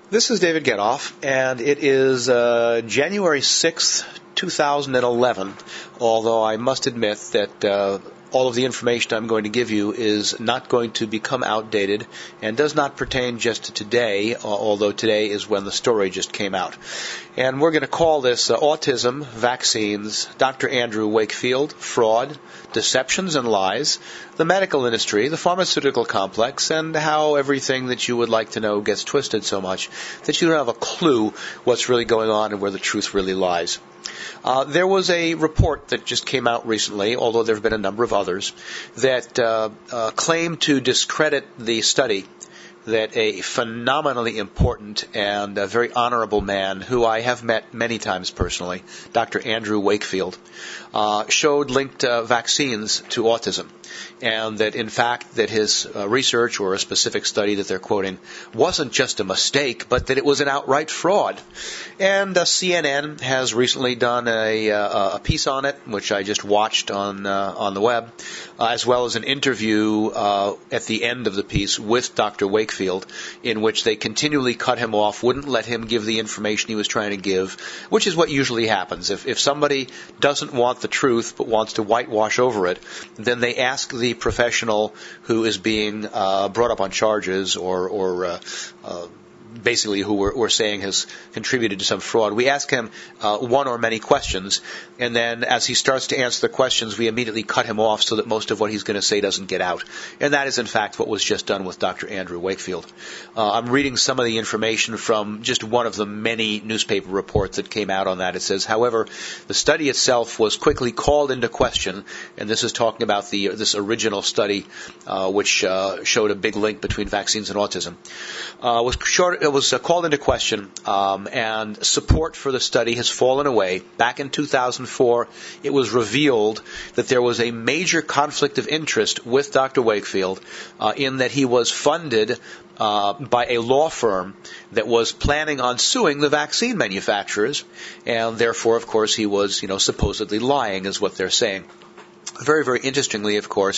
This is David Getoff, and it is January 6th, 2011, although I must admit that all of the information I'm going to give you is not going to become outdated and does not pertain just to today, although today is when the story just came out. And we're going to call this Autism, Vaccines, Dr. Andrew Wakefield, Fraud, Deceptions and Lies, the Medical Industry, the Pharmaceutical Complex, and how everything that you would like to know gets twisted so much that you don't have a clue what's really going on and where the truth really lies. There was a report that just came out recently, although there have been a number of others, that claimed to discredit the study that a phenomenally important and very honorable man, who I have met many times personally, Dr. Andrew Wakefield, showed linked vaccines to autism, and that in fact that his research or a specific study that they're quoting wasn't just a mistake, but that it was an outright fraud. And CNN has recently done a piece on it, which I just watched on the web, as well as an interview at the end of the piece with Dr. Wakefield, in which they continually cut him off, wouldn't let him give the information he was trying to give, which is what usually happens. If somebody doesn't want the truth but wants to whitewash over it, then they ask the professional who is being brought up on charges or basically who we're saying has contributed to some fraud. We ask him one or many questions, and then as he starts to answer the questions, we immediately cut him off so that most of what he's going to say doesn't get out. And that is, in fact, what was just done with Dr. Andrew Wakefield. I'm reading some of the information from just one of the many newspaper reports that came out on that. It says, however, the study itself was quickly called into question, and this is talking about this original study which showed a big link between vaccines and autism. It was called into question, and support for the study has fallen away. Back in 2004, it was revealed that there was a major conflict of interest with Dr. Wakefield in that he was funded by a law firm that was planning on suing the vaccine manufacturers, and therefore, of course, he was, supposedly lying, is what they're saying. Very, very interestingly, of course,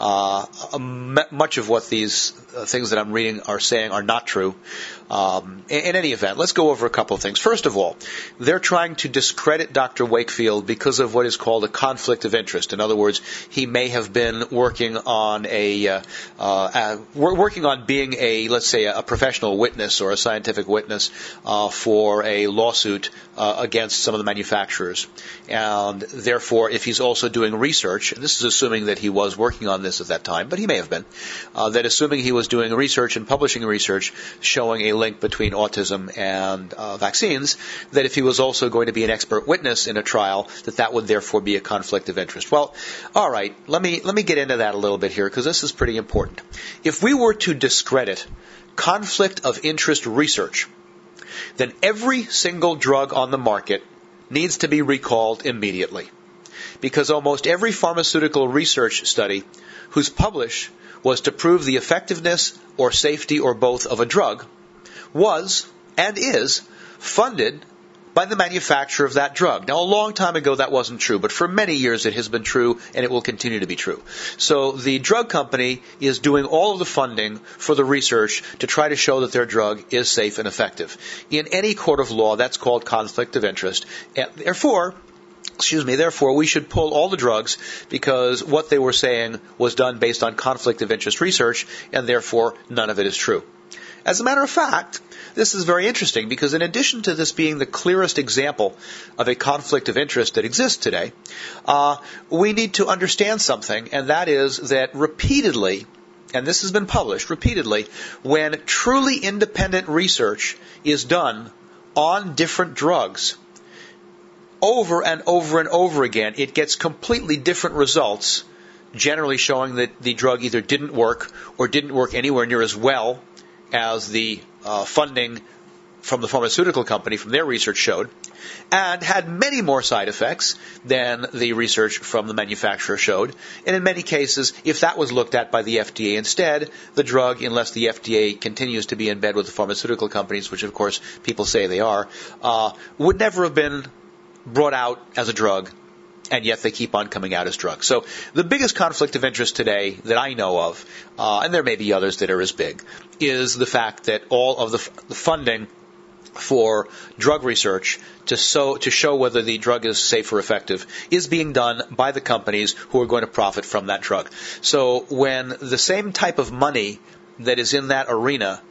much of what these things that I'm reading are saying are not true. In any event, let's go over a couple of things. First of all, they're trying to discredit Dr. Wakefield because of what is called a conflict of interest. In other words, he may have been working on being let's say, a professional witness or a scientific witness for a lawsuit against some of the manufacturers. And therefore, if he's also doing research, and this is assuming that he was working on this at that time, but he may have been, that assuming he was doing research and publishing research showing a link between autism and vaccines, that if he was also going to be an expert witness in a trial, that would therefore be a conflict of interest. Well, all right, let me get into that a little bit here, because this is pretty important. If we were to discredit conflict of interest research, then every single drug on the market needs to be recalled immediately, because almost every pharmaceutical research study whose publish was to prove the effectiveness or safety or both of a drug was and is funded by the manufacturer of that drug. Now, a long time ago that wasn't true, but for many years it has been true, and it will continue to be true. So the drug company is doing all of the funding for the research to try to show that their drug is safe and effective. In any court of law, that's called conflict of interest. And therefore, we should pull all the drugs because what they were saying was done based on conflict of interest research, and therefore none of it is true. As a matter of fact, this is very interesting because in addition to this being the clearest example of a conflict of interest that exists today, we need to understand something, and that is that repeatedly, and this has been published repeatedly, when truly independent research is done on different drugs, over and over and over again, it gets completely different results, generally showing that the drug either didn't work or didn't work anywhere near as well as the funding from the pharmaceutical company from their research showed, and had many more side effects than the research from the manufacturer showed. And in many cases, if that was looked at by the FDA instead, the drug, unless the FDA continues to be in bed with the pharmaceutical companies, which of course people say they are, would never have been brought out as a drug and yet they keep on coming out as drugs. So the biggest conflict of interest today that I know of, and there may be others that are as big, is the fact that all of the funding for drug research to show whether the drug is safe or effective is being done by the companies who are going to profit from that drug. So when the same type of money that is in that arena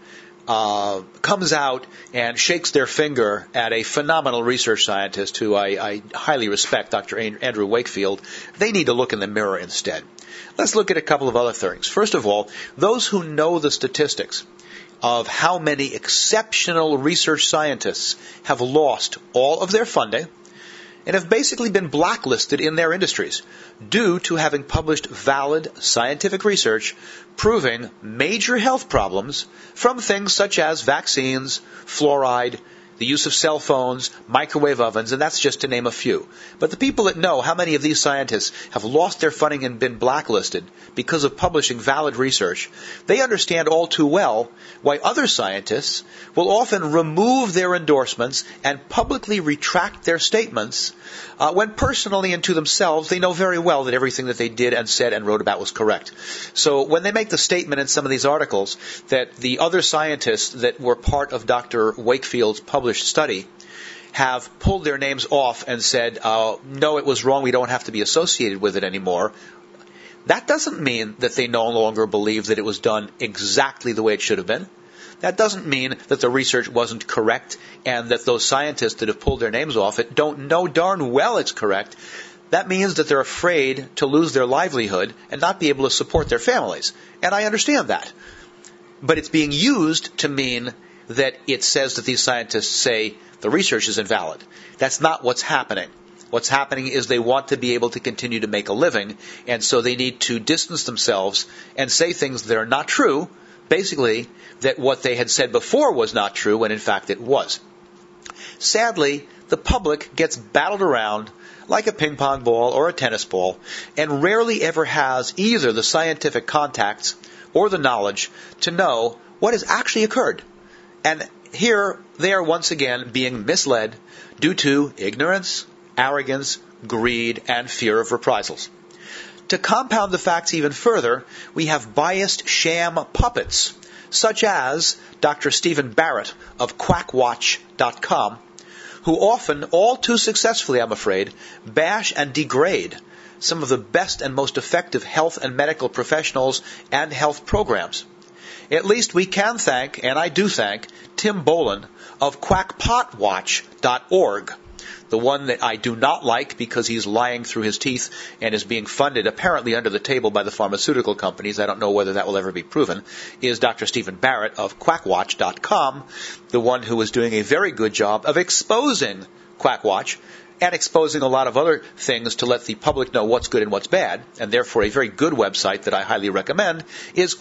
comes out and shakes their finger at a phenomenal research scientist who I highly respect, Dr. Andrew Wakefield, they need to look in the mirror instead. Let's look at a couple of other things. First of all, those who know the statistics of how many exceptional research scientists have lost all of their funding and have basically been blacklisted in their industries due to having published valid scientific research proving major health problems from things such as vaccines, fluoride, the use of cell phones, microwave ovens, and that's just to name a few. But the people that know how many of these scientists have lost their funding and been blacklisted because of publishing valid research, they understand all too well why other scientists will often remove their endorsements and publicly retract their statements when personally and to themselves they know very well that everything that they did and said and wrote about was correct. So when they make the statement in some of these articles that the other scientists that were part of Dr. Wakefield's published study have pulled their names off and said, no, it was wrong, we don't have to be associated with it anymore, that doesn't mean that they no longer believe that it was done exactly the way it should have been. That doesn't mean that the research wasn't correct and that those scientists that have pulled their names off it don't know darn well it's correct. That means that they're afraid to lose their livelihood and not be able to support their families. And I understand that. But it's being used to mean that it says that these scientists say the research is invalid. That's not what's happening. What's happening is they want to be able to continue to make a living, and so they need to distance themselves and say things that are not true, basically that what they had said before was not true when in fact it was. Sadly, the public gets battled around like a ping pong ball or a tennis ball and rarely ever has either the scientific contacts or the knowledge to know what has actually occurred. And here they are once again being misled due to ignorance, arrogance, greed, and fear of reprisals. To compound the facts even further, we have biased sham puppets, such as Dr. Stephen Barrett of QuackWatch.com, who often, all too successfully I'm afraid, bash and degrade some of the best and most effective health and medical professionals and health programs. At least we can thank, and I do thank, Tim Boland of QuackPotWatch.org, the one that I do not like because he's lying through his teeth and is being funded apparently under the table by the pharmaceutical companies. I don't know whether that will ever be proven, is Dr. Stephen Barrett of QuackWatch.com, the one who is doing a very good job of exposing QuackWatch and exposing a lot of other things to let the public know what's good and what's bad. And therefore a very good website that I highly recommend is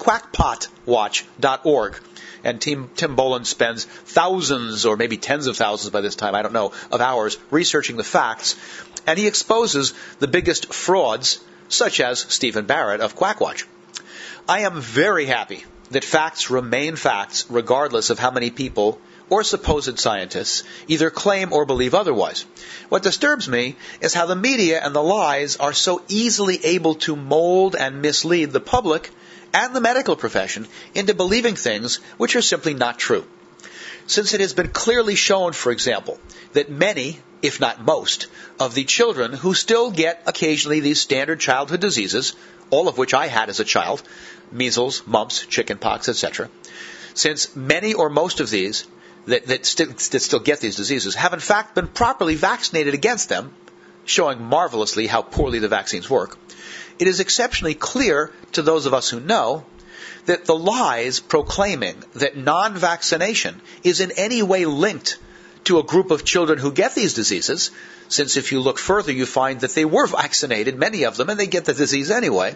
QuackPotWatch.org. And Tim Boland spends thousands or maybe tens of thousands by this time, I don't know, of hours researching the facts. And he exposes the biggest frauds, such as Stephen Barrett of QuackWatch. I am very happy that facts remain facts regardless of how many people or supposed scientists either claim or believe otherwise. What disturbs me is how the media and the lies are so easily able to mold and mislead the public and the medical profession into believing things which are simply not true. Since it has been clearly shown, for example, that many, if not most, of the children who still get occasionally these standard childhood diseases, all of which I had as a child, measles, mumps, chickenpox, etc., since many or most of these that still get these diseases have in fact been properly vaccinated against them, showing marvelously how poorly the vaccines work, it is exceptionally clear to those of us who know that the lies proclaiming that non-vaccination is in any way linked to a group of children who get these diseases, since if you look further you find that they were vaccinated, many of them, and they get the disease anyway,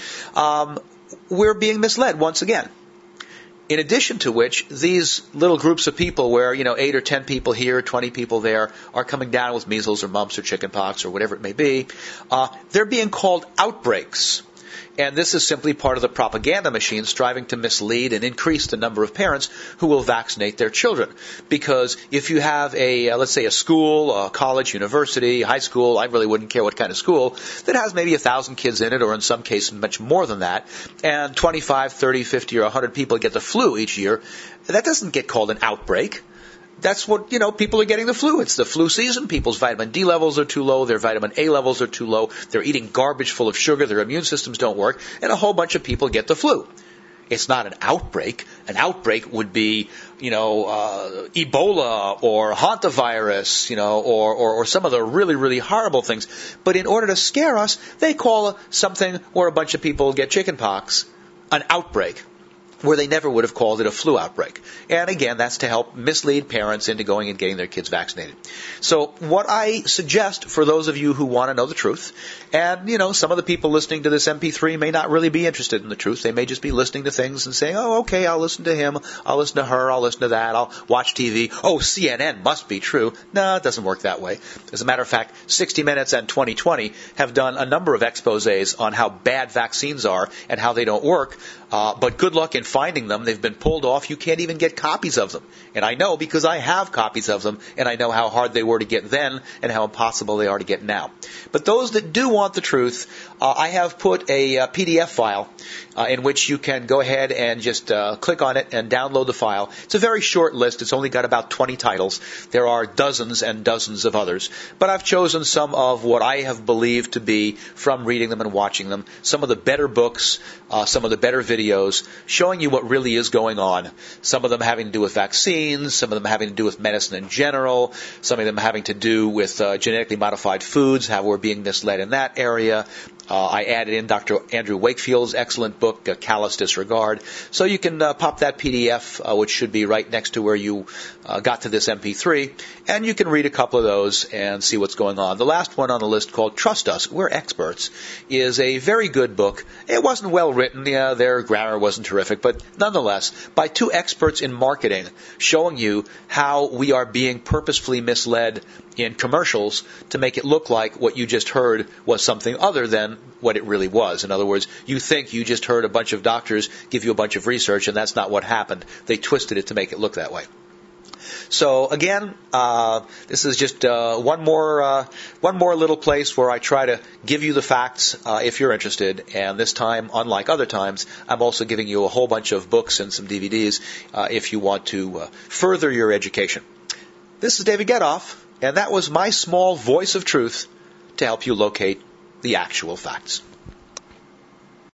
we're being misled once again. In addition to which, these little groups of people where, 8 or 10 people here, 20 people there are coming down with measles or mumps or chickenpox or whatever it may be, they're being called outbreaks. And this is simply part of the propaganda machine striving to mislead and increase the number of parents who will vaccinate their children. Because if you have let's say a school, a college, university, high school, I really wouldn't care what kind of school, that has maybe 1,000 kids in it, or in some cases much more than that, and 25, 30, 50, or 100 people get the flu each year, that doesn't get called an outbreak. That's what, people are getting the flu. It's the flu season. People's vitamin D levels are too low. Their vitamin A levels are too low. They're eating garbage full of sugar. Their immune systems don't work. And a whole bunch of people get the flu. It's not an outbreak. An outbreak would be, Ebola or hantavirus, or some of the really, really horrible things. But in order to scare us, they call something where a bunch of people get chickenpox an outbreak, where they never would have called it a flu outbreak. And again, that's to help mislead parents into going and getting their kids vaccinated. So what I suggest for those of you who want to know the truth, and, some of the people listening to this MP3 may not really be interested in the truth. They may just be listening to things and saying, oh, okay, I'll listen to him, I'll listen to her, I'll listen to that, I'll watch TV. Oh, CNN must be true. No, it doesn't work that way. As a matter of fact, 60 Minutes and 2020 have done a number of exposés on how bad vaccines are and how they don't work. But good luck in finding them. They've been pulled off. You can't even get copies of them. And I know because I have copies of them, and I know how hard they were to get then and how impossible they are to get now. But those that do want the truth, I have put a PDF file in which you can go ahead and just click on it and download the file. It's a very short list. It's only got about 20 titles. There are dozens and dozens of others. But I've chosen some of what I have believed to be, from reading them and watching them, some of the better books, some of the better videos, showing you what really is going on. Some of them having to do with vaccines, some of them having to do with medicine in general, some of them having to do with genetically modified foods, how we're being misled in that area. I added in Dr. Andrew Wakefield's excellent book, Callous Disregard. So you can pop that PDF, which should be right next to where you got to this MP3, and you can read a couple of those and see what's going on. The last one on the list, called Trust Us, We're Experts, is a very good book. It wasn't well written. Yeah, their grammar wasn't terrific, but nonetheless, by two experts in marketing, showing you how we are being purposefully misled in commercials to make it look like what you just heard was something other than what it really was. In other words, you think you just heard a bunch of doctors give you a bunch of research, and that's not what happened. They twisted it to make it look that way. So again, this is just one more little place where I try to give you the facts if you're interested. And this time, unlike other times, I'm also giving you a whole bunch of books and some DVDs if you want to further your education. This is David Getoff, and that was my small voice of truth to help you locate the actual facts.